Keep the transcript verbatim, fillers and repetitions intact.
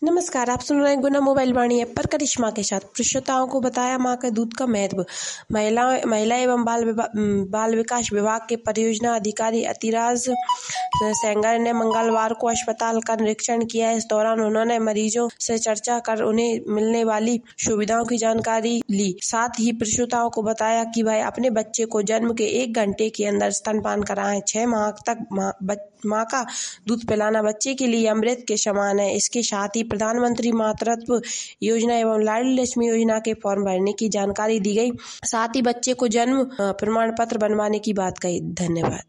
नमस्कार, आप सुन रहे हैं गुना मोबाइल वाणी ऐप पर करिश्मा के साथ। श्रोताओं को बताया मां के दूध का महत्व। महिला महिला एवं बाल बाल विकास विभाग के परियोजना अधिकारी अतिराज सेंगर ने मंगलवार को अस्पताल का निरीक्षण किया। इस दौरान उन्होंने मरीजों से चर्चा कर उन्हें मिलने वाली सुविधाओं की जानकारी ली। साथ ही श्रोताओं को बताया कि वह अपने बच्चे को जन्म के एक घंटे के अंदर स्तनपान कराएं। छह माह तक माँ का दूध पिलाना बच्चे के लिए अमृत के समान है। इसके साथ ही प्रधानमंत्री मातृत्व योजना एवं लाडली लक्ष्मी योजना के फॉर्म भरने की जानकारी दी गई। साथ ही बच्चे को जन्म प्रमाण पत्र बनवाने की बात कही। धन्यवाद।